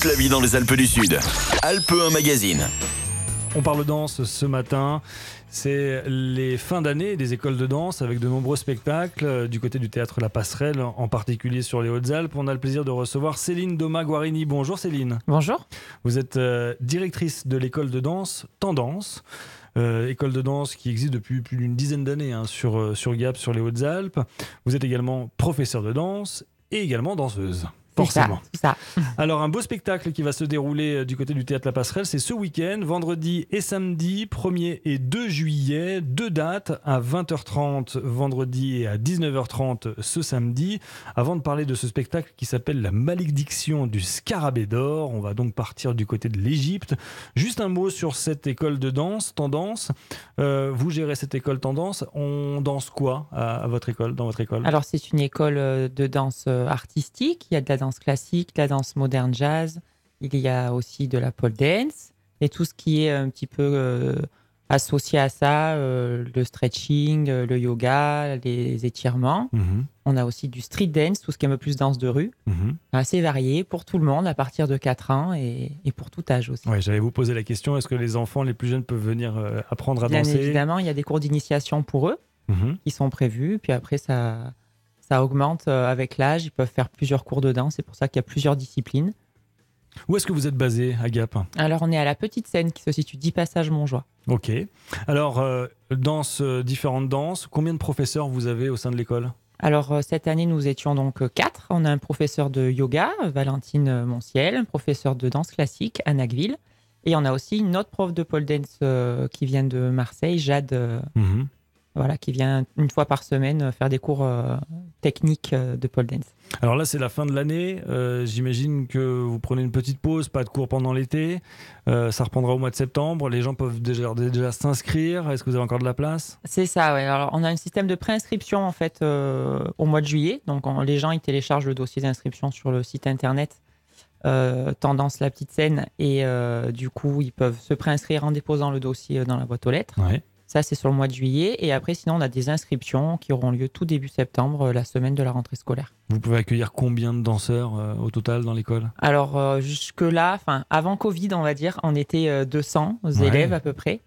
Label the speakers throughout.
Speaker 1: la vie dans les Alpes du Sud. Alpes 1 Magazine.
Speaker 2: On parle danse ce matin. C'est les fins d'année des écoles de danse avec de nombreux spectacles du côté du théâtre La Passerelle, en particulier sur les Hautes-Alpes. On a le plaisir de recevoir Céline Doma-Guarini. Bonjour Céline.
Speaker 3: Bonjour.
Speaker 2: Vous êtes directrice de l'école de danse Tendance. École de danse qui existe depuis plus d'une dizaine d'années sur Gap, sur les Hautes-Alpes. Vous êtes également professeure de danse et également danseuse. Forcément.
Speaker 3: C'est ça.
Speaker 2: Alors, un beau spectacle qui va se dérouler du côté du théâtre La Passerelle, c'est ce week-end, vendredi et samedi, 1er et 2 juillet, 2 dates à 20h30 vendredi et à 19h30 ce samedi. Avant de parler de ce spectacle qui s'appelle La malédiction du scarabée d'or, on va donc partir du côté de l'Égypte. Juste un mot sur cette école de danse, Tendance. Vous gérez cette école Tendance. On danse quoi à votre école, dans votre école ?
Speaker 3: Alors, c'est une école de danse artistique. Il y a de la danse classique, de la danse moderne jazz. Il y a aussi de la pole dance et tout ce qui est un petit peu associé à ça, le stretching, le yoga, les étirements. On a aussi du street dance, tout ce qui est un peu plus danse de rue. Assez varié pour tout le monde à partir de 4 ans et pour tout âge aussi.
Speaker 2: Ouais, j'allais vous poser la question, est-ce que les enfants les plus jeunes peuvent venir apprendre à
Speaker 3: Bien
Speaker 2: danser ?
Speaker 3: évidemment, il y a des cours d'initiation pour eux qui sont prévus. Puis après, ça augmente avec l'âge. Ils peuvent faire plusieurs cours de danse. C'est pour ça qu'il y a plusieurs disciplines.
Speaker 2: Où est-ce que vous êtes basé à Gap ?
Speaker 3: Alors, on est à la Petite Seine qui se situe 10 passages Montjoie.
Speaker 2: Ok. Alors, différentes danses. Combien de professeurs vous avez au sein de l'école ?
Speaker 3: Alors, cette année, nous étions donc 4. On a un professeur de yoga, Valentine Monciel, un professeur de danse classique, Anna Gvil. Et on a aussi une autre prof de pole dance qui vient de Marseille, Jade, qui vient une fois par semaine faire des cours techniques de pole dance.
Speaker 2: Alors là, c'est la fin de l'année. J'imagine que vous prenez une petite pause, pas de cours pendant l'été. Ça reprendra au mois de septembre. Les gens peuvent déjà s'inscrire. Est-ce que vous avez encore de la place ?
Speaker 3: C'est ça, oui. Alors, on a un système de préinscription en fait au mois de juillet. Donc, les gens ils téléchargent le dossier d'inscription sur le site internet Tendance La Petite Seine et du coup, ils peuvent se préinscrire en déposant le dossier dans la boîte aux lettres.
Speaker 2: Ouais.
Speaker 3: Ça, c'est sur le mois de juillet. Et après, sinon, on a des inscriptions qui auront lieu tout début septembre, la semaine de la rentrée scolaire.
Speaker 2: Vous pouvez accueillir combien de danseurs au total dans l'école ?
Speaker 3: Alors, jusque-là, avant Covid, on va dire, on était 200 élèves à peu près.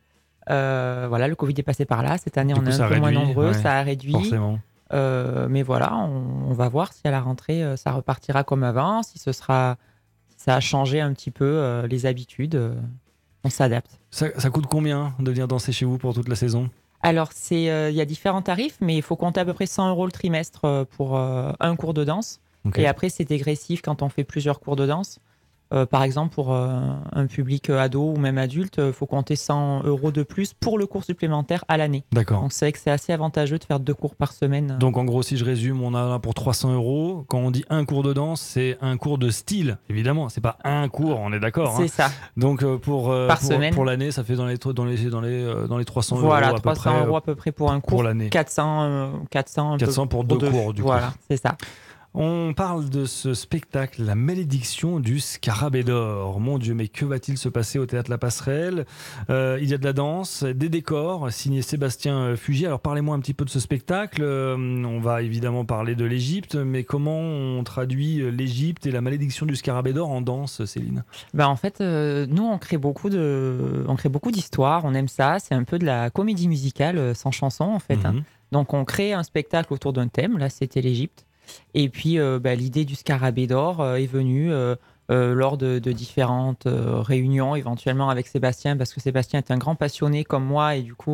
Speaker 3: Le Covid est passé par là. Cette année, on est un peu moins nombreux. Ça a réduit.
Speaker 2: Forcément.
Speaker 3: Mais voilà, on va voir si à la rentrée, ça repartira comme avant, si ça a changé un petit peu les habitudes. On s'adapte.
Speaker 2: Ça coûte combien de venir danser chez vous pour toute la saison ?
Speaker 3: Alors, il y a différents tarifs, mais il faut compter à peu près 100 € le trimestre pour un cours de danse.
Speaker 2: Okay.
Speaker 3: Et après, c'est dégressif quand on fait plusieurs cours de danse. Par exemple, pour un public ado ou même adulte, il faut compter 100 € de plus pour le cours supplémentaire à l'année.
Speaker 2: D'accord.
Speaker 3: On sait que c'est assez avantageux de faire 2 cours par semaine.
Speaker 2: Donc en gros, si je résume, on a là pour 300 €. Quand on dit un cours de danse, c'est un cours de style, évidemment. C'est pas un cours, on est d'accord.
Speaker 3: C'est ça.
Speaker 2: Donc
Speaker 3: semaine.
Speaker 2: Pour l'année, ça fait dans les 300 €.
Speaker 3: Voilà,
Speaker 2: à peu
Speaker 3: 300
Speaker 2: près,
Speaker 3: € à peu près pour un cours.
Speaker 2: Pour l'année.
Speaker 3: 400
Speaker 2: pour 2 cours, du coup.
Speaker 3: Voilà, c'est ça.
Speaker 2: On parle de ce spectacle, La malédiction du scarabée d'or. Mon Dieu, mais que va-t-il se passer au théâtre La Passerelle ? Il y a de la danse, des décors, signé Sébastien Fugier. Alors parlez-moi un petit peu de ce spectacle. On va évidemment parler de l'Égypte, mais comment on traduit l'Égypte et la malédiction du scarabée d'or en danse, Céline ?
Speaker 3: En fait, nous, on crée beaucoup d'histoires, on aime ça. C'est un peu de la comédie musicale sans chanson, en fait. Donc, on crée un spectacle autour d'un thème. Là, c'était l'Égypte. Et puis, l'idée du scarabée d'or est venue lors de différentes réunions, éventuellement avec Sébastien, parce que Sébastien est un grand passionné comme moi. Et du coup,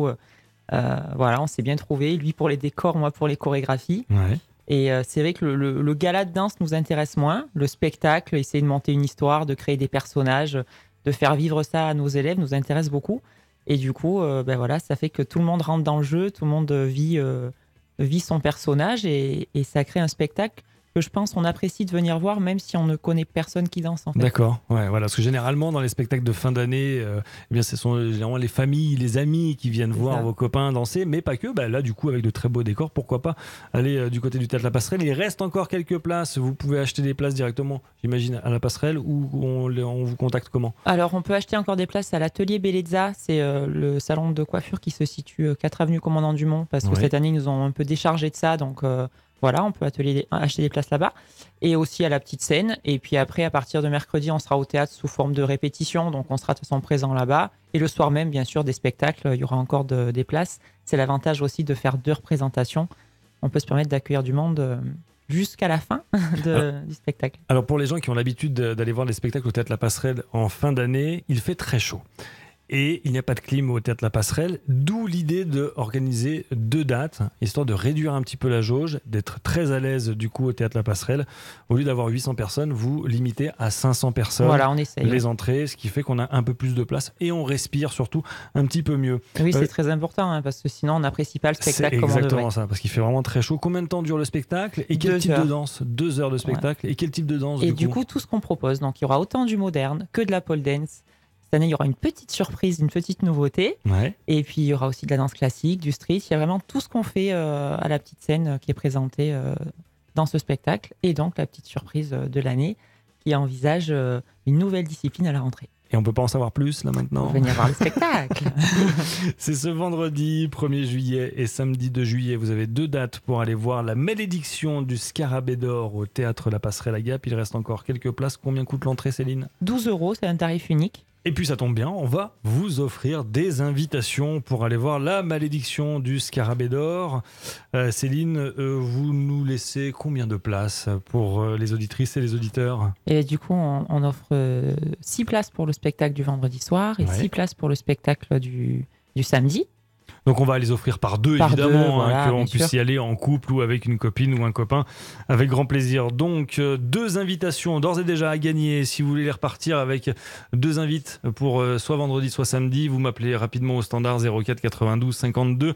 Speaker 3: on s'est bien trouvés. Lui pour les décors, moi pour les chorégraphies.
Speaker 2: Ouais.
Speaker 3: Et c'est vrai que le gala de danse nous intéresse moins. Le spectacle, essayer de monter une histoire, de créer des personnages, de faire vivre ça à nos élèves nous intéresse beaucoup. Et du coup, ça fait que tout le monde rentre dans le jeu, tout le monde vit son personnage et ça crée un spectacle que je pense on apprécie de venir voir même si on ne connaît personne qui danse en fait.
Speaker 2: D'accord, ouais, voilà, parce que généralement dans les spectacles de fin d'année, ce sont généralement les familles, les amis qui viennent voir vos copains danser, mais pas que. Là du coup avec de très beaux décors, pourquoi pas aller du côté du théâtre La Passerelle. Il reste encore quelques places, vous pouvez acheter des places directement, j'imagine, à La Passerelle, ou on vous contacte comment ?
Speaker 3: Alors on peut acheter encore des places à l'atelier Bellezza, c'est le salon de coiffure qui se situe 4 avenue Commandant Dumont, parce que cette année ils nous ont un peu déchargé de ça, donc Voilà, on peut acheter des places là-bas. Et aussi à la petite scène. Et puis après, à partir de mercredi, on sera au théâtre sous forme de répétition. Donc on sera de toute façon présent là-bas. Et le soir même, bien sûr, des spectacles. Il y aura encore des places. C'est l'avantage aussi de faire 2 représentations. On peut se permettre d'accueillir du monde jusqu'à la fin du spectacle.
Speaker 2: Alors pour les gens qui ont l'habitude d'aller voir les spectacles au Théâtre La Passerelle en fin d'année, il fait très chaud. Et il n'y a pas de clim au Théâtre La Passerelle, d'où l'idée d'organiser 2 dates, histoire de réduire un petit peu la jauge, d'être très à l'aise du coup au Théâtre La Passerelle. Au lieu d'avoir 800 personnes, vous limitez à 500 personnes
Speaker 3: Voilà, on essaye.
Speaker 2: les entrées, ce qui fait qu'on a un peu plus de place et on respire surtout un petit peu mieux.
Speaker 3: Oui, c'est très important, parce que sinon on n'apprécie pas le spectacle
Speaker 2: C'est
Speaker 3: comme on devrait.
Speaker 2: exactement ça, parce qu'il fait vraiment très chaud. Combien de temps dure le spectacle et quel
Speaker 3: 2
Speaker 2: type
Speaker 3: heures.
Speaker 2: de danse? 2 heures de spectacle et quel type de danse
Speaker 3: Et du coup, tout ce qu'on propose, donc il y aura autant du moderne que de la pole dance. Cette année, il y aura une petite surprise, une petite nouveauté.
Speaker 2: Ouais.
Speaker 3: Et puis, il y aura aussi de la danse classique, du street. Il y a vraiment tout ce qu'on fait à la petite scène qui est présentée dans ce spectacle. Et donc, la petite surprise de l'année qui envisage une nouvelle discipline à la rentrée.
Speaker 2: Et on peut pas en savoir plus là maintenant.
Speaker 3: Pour venir voir le spectacle.
Speaker 2: C'est ce vendredi 1er juillet et samedi 2 juillet. Vous avez 2 dates pour aller voir La Malédiction du Scarabée d'Or au Théâtre La Passerelle à Gap. Il reste encore quelques places. Combien coûte l'entrée, Céline?
Speaker 3: 12 €, c'est un tarif unique.
Speaker 2: Et puis ça tombe bien, on va vous offrir des invitations pour aller voir La Malédiction du Scarabée d'Or. Céline, vous nous laissez combien de places pour les auditrices et les auditeurs?
Speaker 3: Et du coup, on offre 6 places pour le spectacle du vendredi soir et 6 places pour le spectacle du samedi.
Speaker 2: Donc on va les offrir par 2
Speaker 3: Par
Speaker 2: évidemment,
Speaker 3: 2, voilà,
Speaker 2: qu'on
Speaker 3: bien
Speaker 2: puisse
Speaker 3: sûr.
Speaker 2: y aller en couple ou avec une copine ou un copain, avec grand plaisir. Donc 2 invitations d'ores et déjà à gagner. Si vous voulez les repartir avec 2 invites pour soit vendredi soit samedi, vous m'appelez rapidement au standard 04 92 52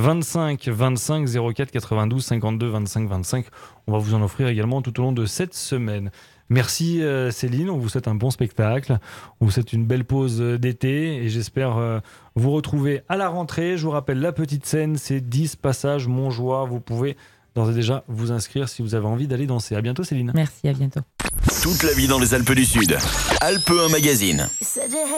Speaker 2: 25 25 04 92 52 25 25. On va vous en offrir également tout au long de cette semaine. Merci Céline, on vous souhaite un bon spectacle, on vous souhaite une belle pause d'été et j'espère vous retrouver à la rentrée. Je vous rappelle la petite scène, c'est 10 passages Montjoie. Vous pouvez d'ores et déjà vous inscrire si vous avez envie d'aller danser. À bientôt Céline.
Speaker 3: Merci, à bientôt.
Speaker 1: Toute la vie dans les Alpes du Sud. Alpes 1 Magazine.